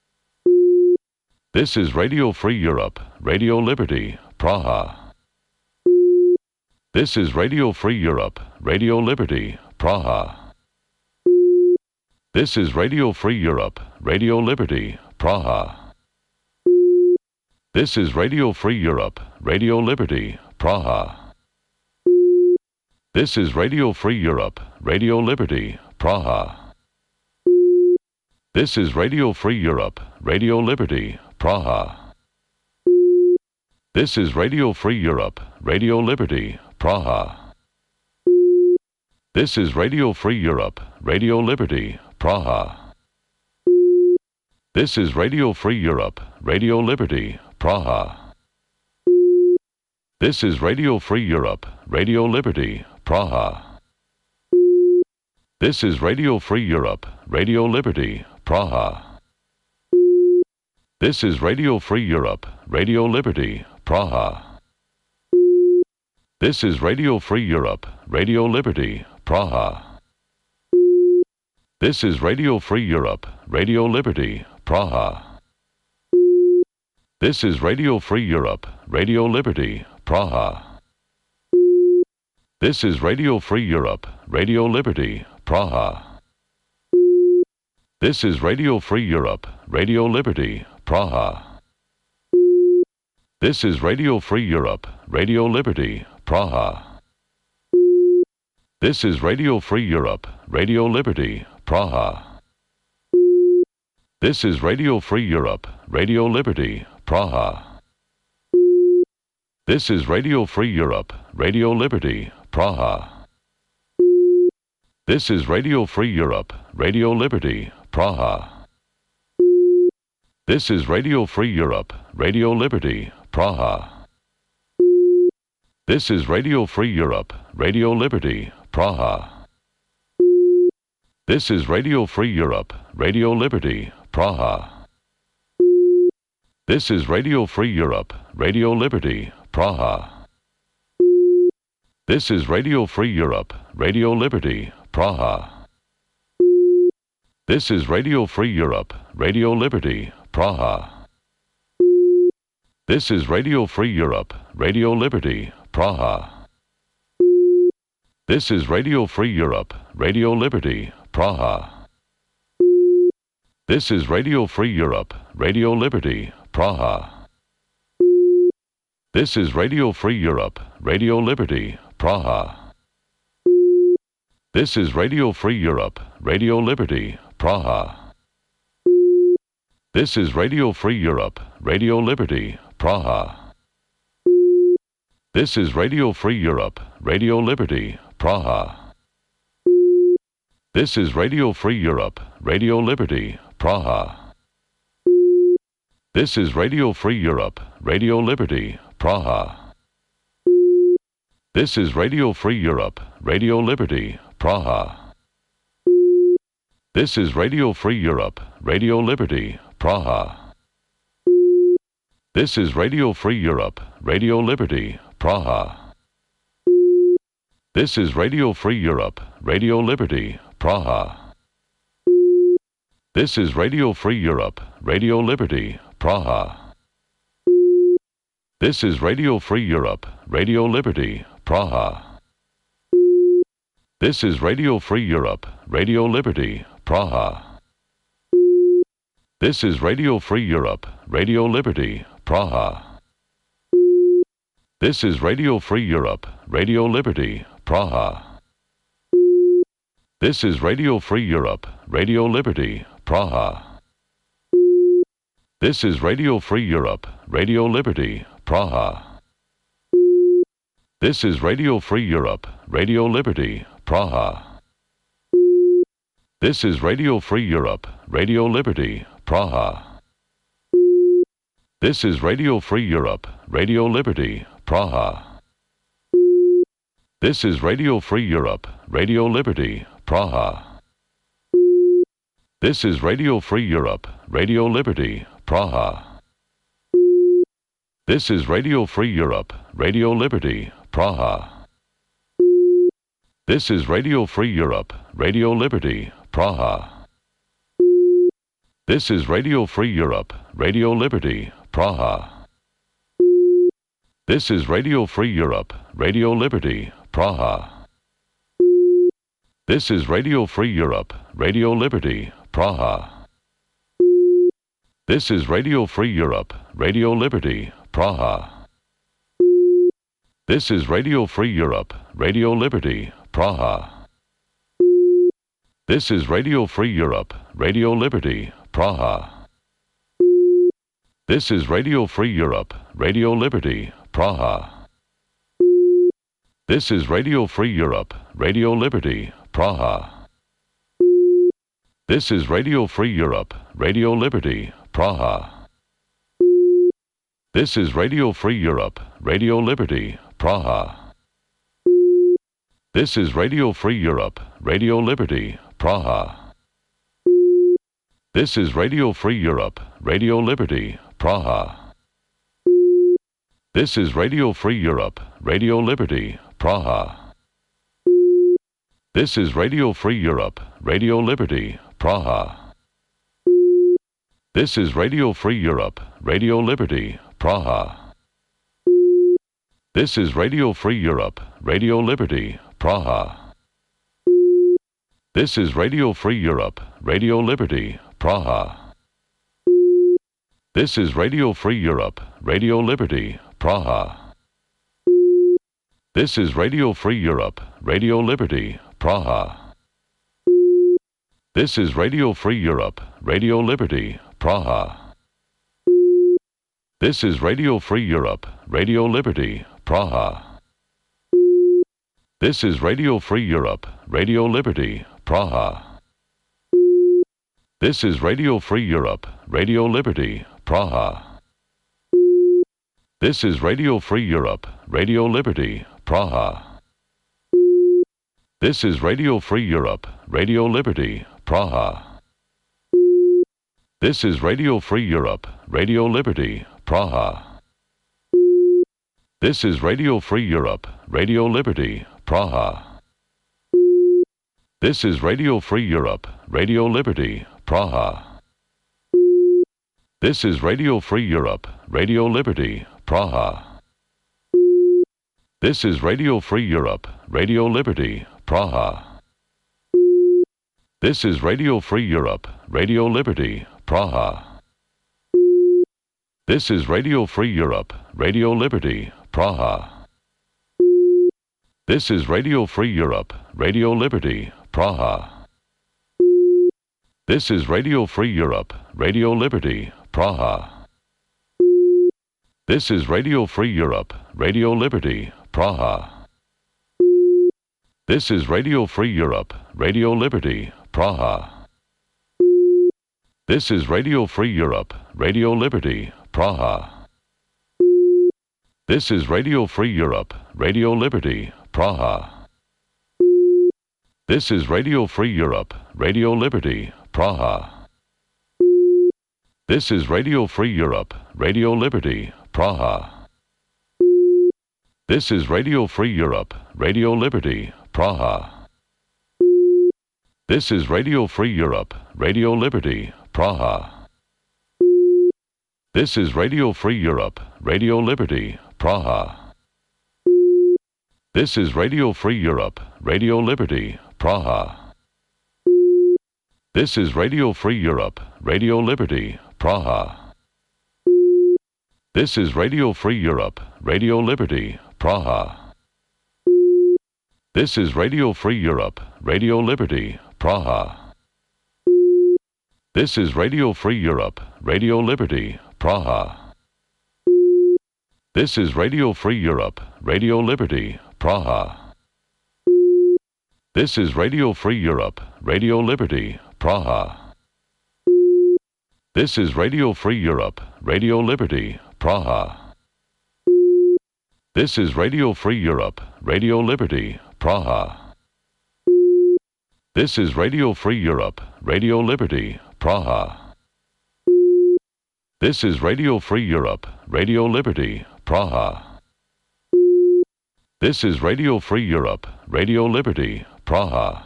This is Radio Free Europe, Radio Liberty, Praha. This is Radio Free Europe, Radio Liberty, Praha. This is Radio Free Europe, Radio Liberty, Praha. This is Radio Free Europe, Radio Liberty, Praha. This is Radio Free Europe, Radio Liberty, Praha. This is Radio Free Europe, Radio Liberty, Praha. This is Radio Free Europe, Radio Liberty, Praha. This is Radio Free Europe, Radio Liberty, Praha. This is Radio Free Europe, Radio Liberty, Praha. This is Radio Free Europe, Radio Liberty, Praha. This is Radio Free Europe, Radio Liberty, Praha. This is Radio Free Europe, Radio Liberty, Praha. This is Radio Free Europe, Radio Liberty, Praha. This is Radio Free Europe, Radio Liberty, Praha. This is Radio Free Europe, Radio Liberty, Praha. This is Radio Free Europe, Radio Liberty, Praha. This is Radio Free Europe, Radio Liberty, Praha. This is Radio Free Europe, Radio Liberty, Praha. This is Radio Free Europe, Radio Liberty, Praha. This is Radio Free Europe, Radio Liberty, Praha. This is Radio Free Europe, Radio Liberty, Praha. This is Radio Free Europe, Radio Liberty, Praha. This is Radio Free Europe, Radio Liberty, Praha. This is Radio Free Europe, Radio Liberty, Praha. This is Radio Free Europe, Radio Liberty, Praha. This is Radio Free Europe, Radio Liberty, Praha. This is Radio Free Europe, Radio Liberty, Praha. This is Radio Free Europe, Radio Liberty, Praha. This is Radio Free Europe, Radio Liberty, Praha. This is Radio Free Europe, Radio Liberty, Praha. This is Radio Free Europe, Radio Liberty, Praha. This is Radio Free Europe, Radio Liberty, Praha. This is Radio Free Europe, Radio Liberty, Praha. This is Radio Free Europe, Radio Liberty, Praha. This is Radio Free Europe, Radio Liberty, Praha. This is Radio Free Europe, Radio Liberty, Praha. This is Radio Free Europe, Radio Liberty, Praha. This is Radio Free Europe, Radio Liberty, Praha. This is Radio Free Europe, Radio Liberty, Praha. This is Radio Free Europe, Radio Liberty, Praha. This is Radio Free Europe, Radio Liberty, Praha. This is Radio Free Europe, Radio Liberty, Praha. This is Radio Free Europe, Radio Liberty, Praha. This is Radio Free Europe, Radio Liberty, Praha. This is Radio Free Europe, Radio Liberty, Praha. This is Radio Free Europe, Radio Liberty, Praha. This is Radio Free Europe, Radio Liberty, Praha. This is Radio Free Europe, Radio Liberty, Praha. This is Radio Free Europe, Radio Liberty, Praha. This is Radio Free Europe, Radio Liberty, Praha. This is Radio Free Europe, Radio Liberty, Praha. This is Radio Free Europe, Radio Liberty, Praha. This is Radio Free Europe, Radio Liberty, Praha. This is Radio Free Europe, Radio Liberty, Praha. This is Radio Free Europe, Radio Liberty, Praha. This is Radio Free Europe, Radio Liberty, Praha. This is Radio Free Europe, Radio Liberty, Praha. This is Radio Free Europe, Radio Liberty, Praha. This is Radio Free Europe, Radio Liberty, Praha. This is Radio Free Europe, Radio Liberty, Praha. This is Radio Free Europe, Radio Liberty, Praha. This is Radio Free Europe, Radio Liberty, Praha. This is Radio Free Europe, Radio Liberty, Praha. This is Radio Free Europe, Radio Liberty, Praha. This is Radio Free Europe, Radio Liberty, Praha. This is Radio Free Europe, Radio Liberty, Praha. This is Radio Free Europe, Radio Liberty, Praha. This is Radio Free Europe, Radio Liberty, Praha. This is Radio Free Europe, Radio Liberty, Praha. This is Radio Free Europe, Radio Liberty, Praha. This is Radio Free Europe, Radio Liberty, Praha. This is Radio Free Europe, Radio Liberty, Praha. This is Radio Free Europe, Radio Liberty, Praha. This is Radio Free Europe, Radio Liberty, Praha. This is Radio Free Europe, Radio Liberty, Praha. This is Radio Free Europe, Radio Liberty, Praha. This is Radio Free Europe, Radio Liberty, Praha. This is Radio Free Europe, Radio Liberty, Praha. This is Radio Free Europe, Radio Liberty, Praha. This is Radio Free Europe, Radio Liberty, Praha. This is Radio Free Europe, Radio Liberty, Praha. This is Radio Free Europe, Radio Liberty, Praha. This is Radio Free Europe, Radio Liberty, Praha. This is Radio Free Europe, Radio Liberty, Praha. This is Radio Free Europe, Radio Liberty, Praha. This is Radio Free Europe, Radio Liberty, Praha. This is Radio Free Europe, Radio Liberty, Praha. This is Radio Free Europe, Radio Liberty, Praha. This is Radio Free Europe, Radio Liberty, Praha. This is Radio Free Europe, Radio Liberty, Praha. This is Radio Free Europe, Radio Liberty, Praha. This is Radio Free Europe, Radio Liberty, Praha. This is Radio Free Europe, Radio Liberty, Praha. This is Radio Free Europe, Radio Liberty, Praha. This is Radio Free Europe, Radio Liberty, Praha. This is Radio Free Europe, Radio Liberty, Praha. This is Radio Free Europe, Radio Liberty, Praha. This is Radio Free Europe, Radio Liberty, Praha. This is Radio Free Europe, Radio Liberty, Praha. This is Radio Free Europe, Radio Liberty, Praha. This is Radio Free Europe, Radio Liberty, Praha. This is Radio Free Europe, Radio Liberty, Praha. This is Radio Free Europe, Radio Liberty, Praha. This is Radio Free Europe, Radio Liberty, Praha. This is Radio Free Europe, Radio Liberty, Praha. This is Radio Free Europe, Radio Liberty, Praha. This is Radio Free Europe, Radio Liberty, Praha. This is Radio Free Europe, Radio Liberty, Praha. This is Radio Free Europe, Radio Liberty, Praha. This is Radio Free Europe, Radio Liberty, Praha.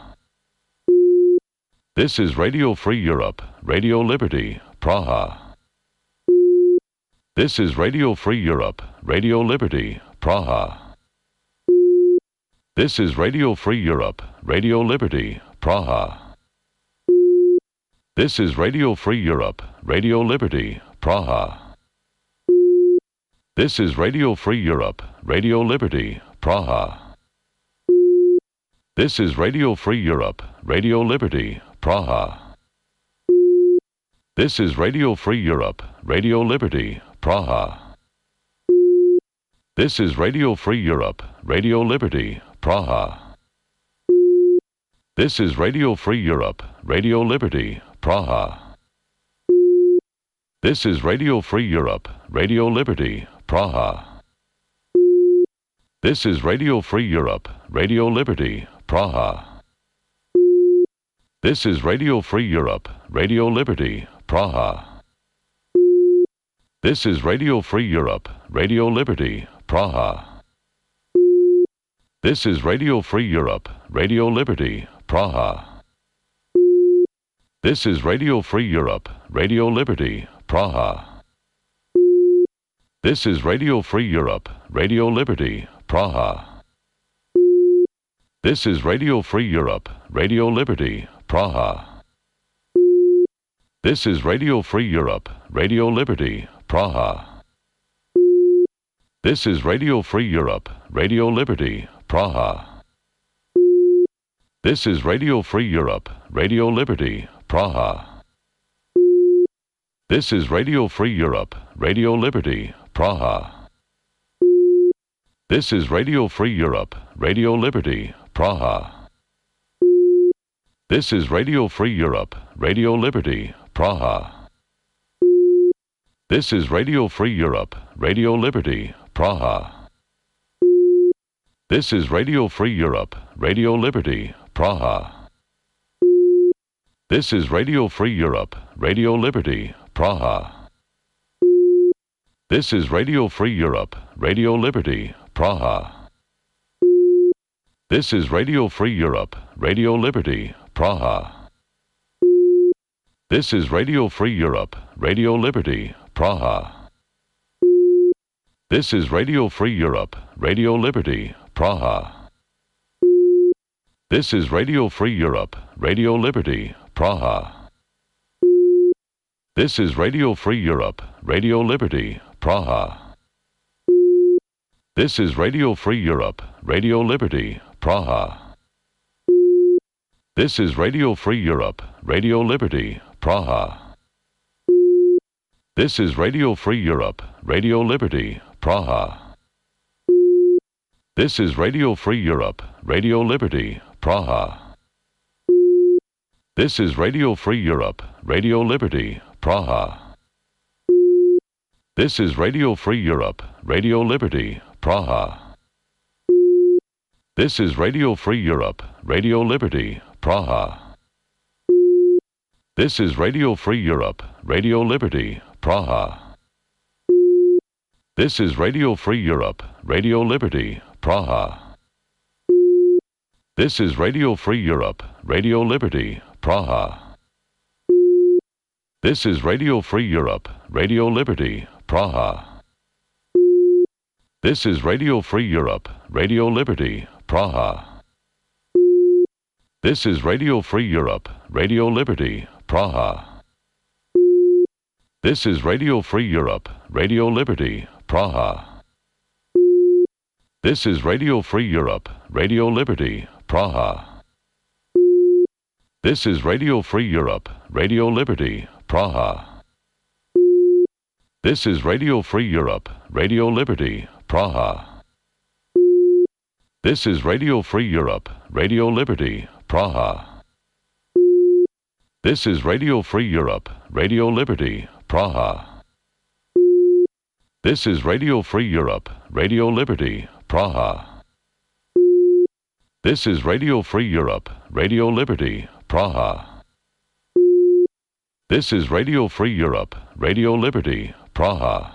This is Radio Free Europe, Radio Liberty, Praha. This is Radio Free Europe, Radio Liberty, Praha. This is Radio Free Europe, Radio Liberty, Praha. This is Radio Free Europe, Radio Liberty, Praha. This is Radio Free Europe, Radio Liberty, Praha. This is Radio Free Europe, Radio Liberty, Praha. This is Radio Free Europe, Radio Liberty, Praha. This is Radio Free Europe, Radio Liberty, Praha. This is Radio Free Europe, Radio Liberty, Praha. This is Radio Free Europe, Radio Liberty, Praha. This is Radio Free Europe, Radio Liberty, Praha. This is Radio Free Europe, Radio Liberty, Praha. This is Radio Free Europe, Radio Liberty, Praha. This is Radio Free Europe, Radio Liberty, Praha. This is Radio Free Europe, Radio Liberty, Praha. This is Radio Free Europe, Radio Liberty, Praha. This is Radio Free Europe, Radio Liberty, Praha. This is Radio Free Europe, Radio Liberty, Praha. This is Radio Free Europe, Radio Liberty, Praha. This is Radio Free Europe, Radio Liberty, Praha. This is Radio Free Europe, Radio Liberty, Praha. This is Radio Free Europe, Radio Liberty, Praha. This is Radio Free Europe, Radio Liberty, Praha. This is Radio Free Europe, Radio Liberty, Praha. This is Radio Free Europe, Radio Liberty, Praha. This is Radio Free Europe, Radio Liberty, Praha. This is Radio Free Europe, Radio Liberty, Praha. This is Radio Free Europe, Radio Liberty, Praha. This is Radio Free Europe, Radio Liberty, Praha. This is Radio Free Europe, Radio Liberty, Praha. This is Radio Free Europe, Radio Liberty, Praha. This is Radio Free Europe, Radio Liberty, Praha. This is Radio Free Europe, Radio Liberty, Praha. This is Radio Free Europe, Radio Liberty, Praha. This is Radio Free Europe, Radio Liberty, Praha. This is Radio Free Europe, Radio Liberty, Praha. This is Radio Free Europe, Radio Liberty, Praha. This is Radio Free Europe, Radio Liberty, Praha. This is Radio Free Europe, Radio Liberty, Praha. This is Radio Free Europe, Radio Liberty, Praha. This is Radio Free Europe, Radio Liberty, Praha. This is Radio Free Europe, Radio Liberty, Praha. This is Radio Free Europe, Radio Liberty, Praha. This is Radio Free Europe, Radio Liberty, Praha. This is Radio Free Europe, Radio Liberty, Praha. This is Radio Free Europe, Radio Liberty, Praha. This is Radio Free Europe, Radio Liberty, Praha. This is Radio Free Europe, Radio Liberty, Praha. This is Radio Free Europe, Radio Liberty, Praha. This is Radio Free Europe, Radio Liberty, Praha. This is Radio Free Europe, Radio Liberty, Praha. This is Radio Free Europe, Radio Liberty, Praha. This is Radio Free Europe, Radio Liberty, Praha. This is Radio Free Europe, Radio Liberty, Praha.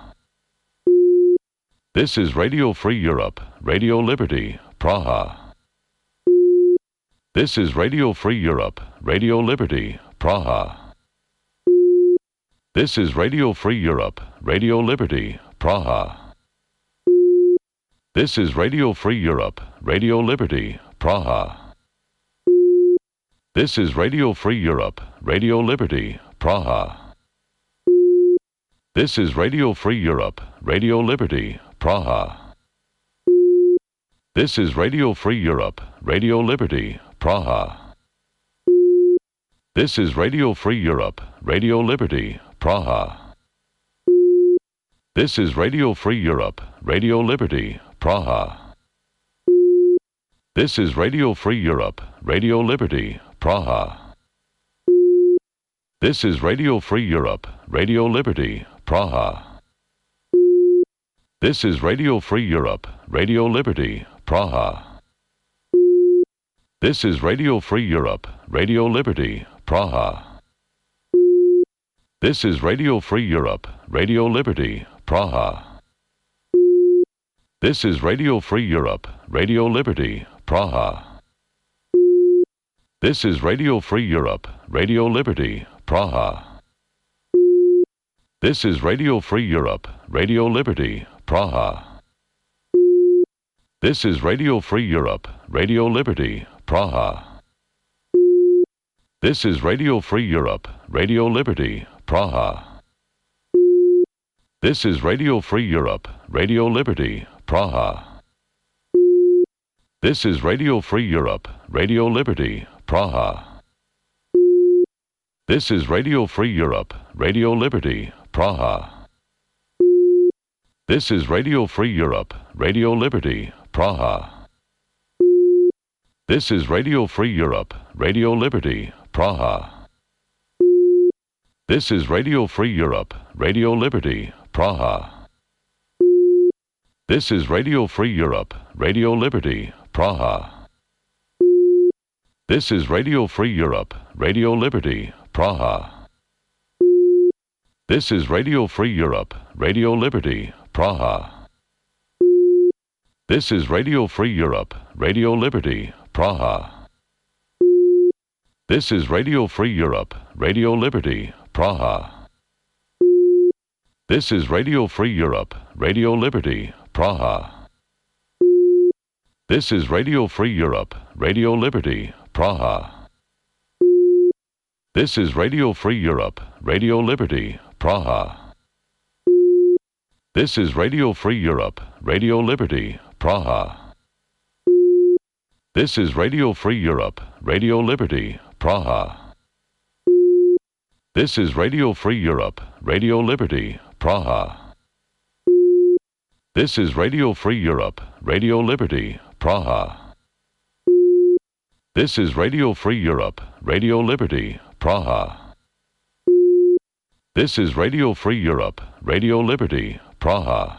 This is Radio Free Europe, Radio Liberty, Praha. This is Radio Free Europe, Radio Liberty, Praha. This is Radio Free Europe, Radio Liberty, Praha. This is Radio Free Europe, Radio Liberty, Praha. This is Radio Free Europe, Radio Liberty, Praha. This is Radio Free Europe, Radio Liberty, Praha. This is Radio Free Europe, Radio Liberty, Praha. This is Radio Free Europe, Radio Liberty, Praha. This is Radio Free Europe, Radio Liberty, Praha. This is Radio Free Europe, Radio Liberty, Praha. This is Radio Free Europe, Radio Liberty, Praha. This is Radio Free Europe, Radio Liberty, Praha. This is Radio Free Europe, Radio Liberty, Praha. This is Radio Free Europe, Radio Liberty, Praha. This is Radio Free Europe, Radio Liberty, Praha. This is Radio Free Europe, Radio Liberty, Praha. This is Radio Free Europe, Radio Liberty, Praha. This is Radio Free Europe, Radio Liberty, Praha. This is Radio Free Europe, Radio Liberty, Praha. This is Radio Free Europe, Radio Liberty, Praha. This is Radio Free Europe, Radio Liberty, Praha. This is Radio Free Europe, Radio Liberty, Praha. This is Radio Free Europe, Radio Liberty, Praha. This is Radio Free Europe, Radio Liberty, Praha. This is Radio Free Europe, Radio Liberty, Praha. This is Radio Free Europe, Radio Liberty, Praha. This is Radio Free Europe, Radio Liberty, Praha. This is Radio Free Europe, Radio Liberty, Praha. This is Radio Free Europe, Radio Liberty, Praha. This is Radio Free Europe, Radio Liberty, Praha. This is Radio Free Europe, Radio Liberty, Praha. This is Radio Free Europe, Radio Liberty, Praha. This is Radio Free Europe, Radio Liberty, Praha. This is Radio Free Europe, Radio Liberty, Praha. This is Radio Free Europe, Radio Liberty, Praha. This is Radio Free Europe, Radio Liberty, Praha. This is Radio Free Europe, Radio Liberty, Praha. This is Radio Free Europe, Radio Liberty, Praha. This is Radio Free Europe, Radio Liberty, Praha.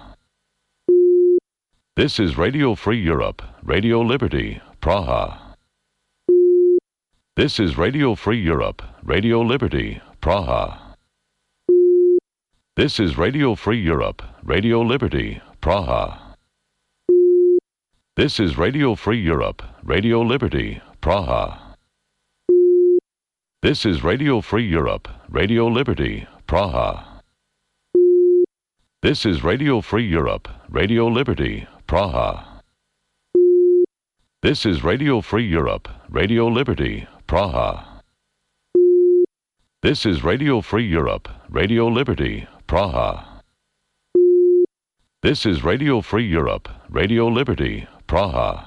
This is Radio Free Europe, Radio Liberty, Praha. This is Radio Free Europe, Radio Liberty, Praha. This is Radio Free Europe, Radio Liberty, Praha. This is Radio Free Europe, Radio Liberty, Praha. This is Radio Free Europe, Radio Liberty, Praha. This is Radio Free Europe, Radio Liberty, Praha. This is Radio Free Europe, Radio Liberty, Praha. This is Radio Free Europe, Radio Liberty, Praha. This is Radio Free Europe, Radio Liberty, Praha.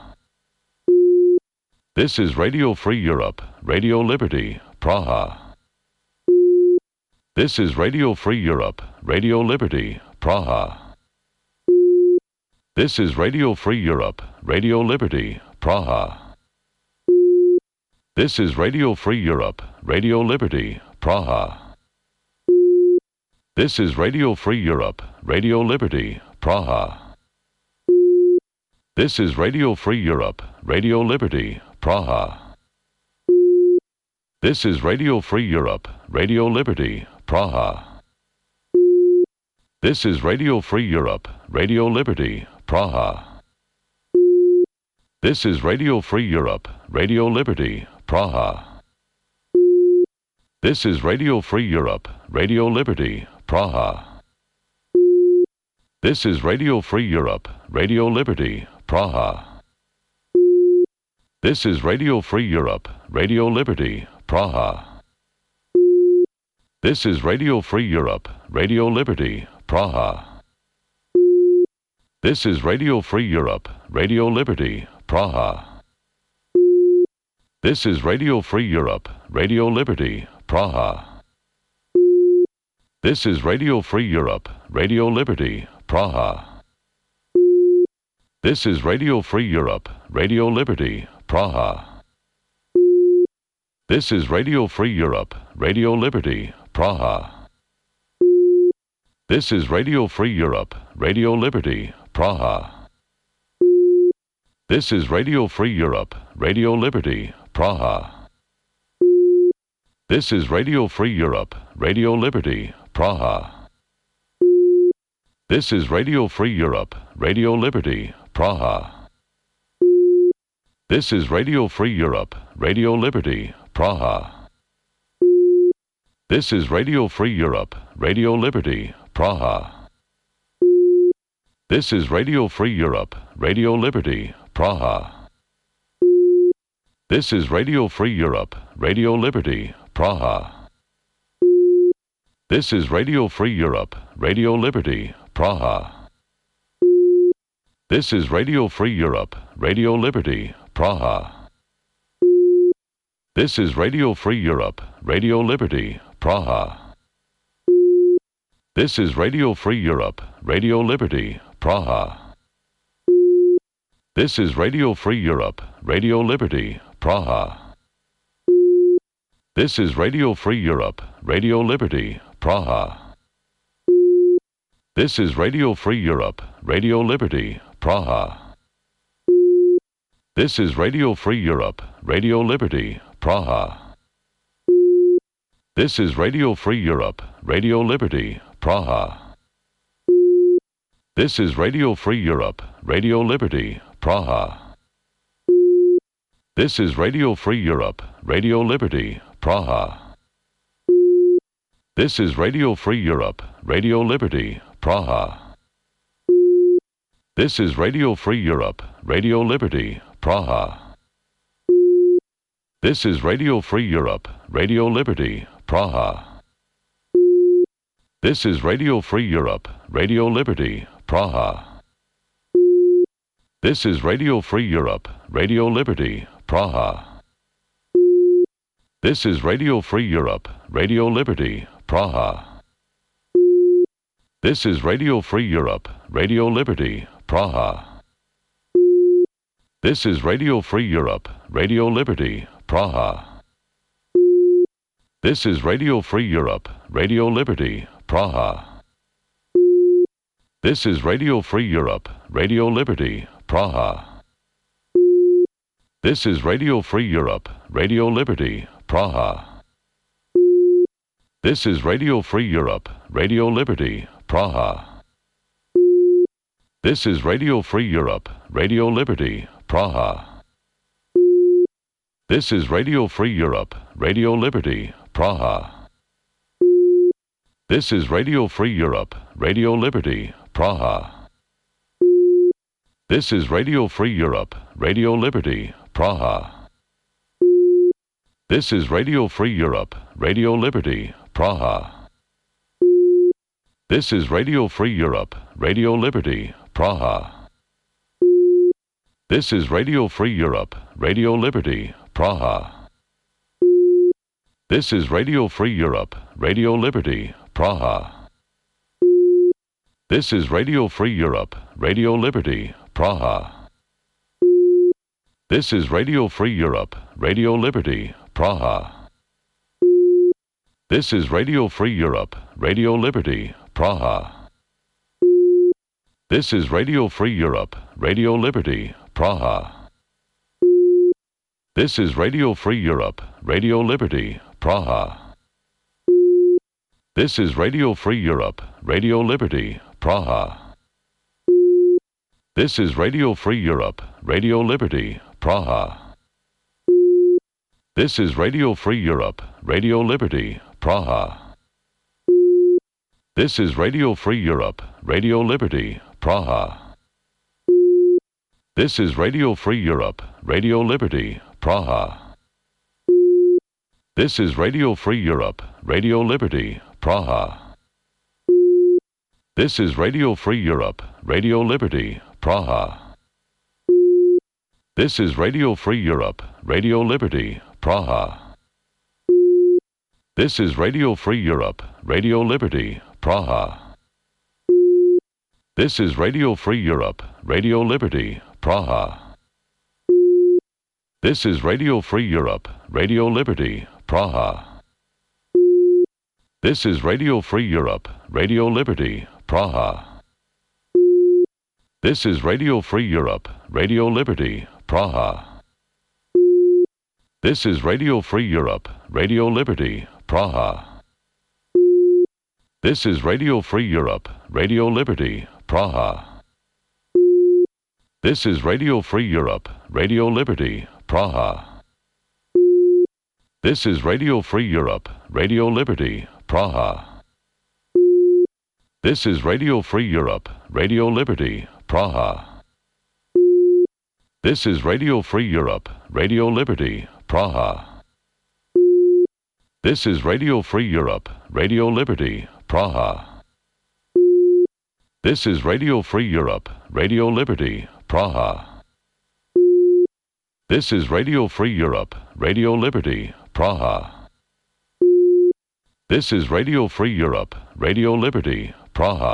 This is Radio Free Europe, Radio Liberty, Praha. This is Radio Free Europe, Radio Liberty, Praha. This is Radio Free Europe, Radio Liberty, Praha. This is Radio Free Europe, Radio Liberty, Praha. This is Radio Free Europe, Radio Liberty, Praha. This is Radio Free Europe, Radio Liberty, Praha. This is Radio Free Europe, Radio Liberty, Praha. This is Radio Free Europe, Radio Liberty, Praha. This is Radio Free Europe, Radio Liberty, Praha. This is Radio Free Europe, Radio Liberty, Praha. This is Radio Free Europe, Radio Liberty, Praha. This is Radio Free Europe, Radio Liberty, Praha. This is Radio Free Europe, Radio Liberty, Praha. This is Radio Free Europe, Radio Liberty, Praha. This is Radio Free Europe, Radio Liberty, Praha. This is Radio Free Europe, Radio Liberty, Praha. This is Radio Free Europe, Radio Liberty, Praha. This is Radio Free Europe, Radio Liberty, Praha. This is Radio Free Europe, Radio Liberty, Praha. This is Radio Free Europe, Radio Liberty, Praha. This is Radio Free Europe, Radio Liberty, Praha. This is Radio Free Europe, Radio Liberty, Praha. This is Radio Free Europe, Radio Liberty, Praha. This is Radio Free Europe, Radio Liberty, Praha. This is Radio Free Europe, Radio Liberty, Praha. This is Radio Free Europe, Radio Liberty, Praha. This is Radio Free Europe, Radio Liberty, Praha. This is Radio Free Europe, Radio Liberty, Praha. This is Radio Free Europe, Radio Liberty, Praha. This is Radio Free Europe, Radio Liberty, Praha. This is Radio Free Europe, Radio Liberty, Praha. This is Radio Free Europe, Radio Liberty, Praha. This is Radio Free Europe, Radio Liberty, Praha. This is Radio Free Europe, Radio Liberty, Praha. This is Radio Free Europe, Radio Liberty, Praha. This is Radio Free Europe, Radio Liberty, Praha. This is Radio Free Europe, Radio Liberty, Praha. This is Radio Free Europe, Radio Liberty, Praha. This is Radio Free Europe, Radio Liberty, Praha. This is Radio Free Europe, Radio Liberty, Praha. This is Radio Free Europe, Radio Liberty, Praha. This is Radio Free Europe, Radio Liberty, Praha. This is Radio Free Europe, Radio Liberty, Praha. This is Radio Free Europe, Radio Liberty, Praha. This is Radio Free Europe, Radio Liberty, Praha. This is Radio Free Europe, Radio Liberty, Praha. This is Radio Free Europe, Radio Liberty, Praha. This is Radio Free Europe, Radio Liberty, Praha. This is Radio Free Europe, Radio Liberty, Praha. This is Radio Free Europe, Radio Liberty, Praha. This is Radio Free Europe, Radio Liberty, Praha. This is Radio Free Europe, Radio Liberty, Praha. This is Radio Free Europe, Radio Liberty, Praha. This is Radio Free Europe, Radio Liberty, Praha. This is Radio Free Europe, Radio Liberty, Praha. This is Radio Free Europe, Radio Liberty, Praha. This is Radio Free Europe, Radio Liberty, Praha. This is Radio Free Europe, Radio Liberty, Praha. This is Radio Free Europe, Radio Liberty, Praha. This is Radio Free Europe, Radio Liberty, Praha. This is Radio Free Europe, Radio Liberty, Praha. This is Radio Free Europe, Radio Liberty, Praha. This is Radio Free Europe, Radio Liberty, Praha. This is Radio Free Europe, Radio Liberty, Praha. This is Radio Free Europe, Radio Liberty, Praha. This is Radio Free Europe, Radio Liberty, Praha. This is Radio Free Europe, Radio Liberty, Praha. This is Radio Free Europe, Radio Liberty, Praha. This is Radio Free Europe, Radio Liberty, Praha. This is Radio Free Europe, Radio Liberty, Praha. This is Radio Free Europe, Radio Liberty, Praha. This is Radio Free Europe, Radio Liberty, Praha. This is Radio Free Europe, Radio Liberty, Praha. This is Radio Free Europe, Radio Liberty, Praha. This is Radio Free Europe, Radio Liberty, Praha. This is Radio Free Europe, Radio Liberty, Praha. This is Radio Free Europe, Radio Liberty, Praha. This is Radio Free Europe, Radio Liberty, Praha. This is Radio Free Europe, Radio Liberty, Praha. This is Radio Free Europe, Radio Liberty, Praha. This is Radio Free Europe, Radio Liberty, Praha. This is Radio Free Europe, Radio Liberty, Praha. This is Radio Free Europe, Radio Liberty, Praha. This is Radio Free Europe, Radio Liberty, Praha. This is Radio Free Europe, Radio Liberty, Praha.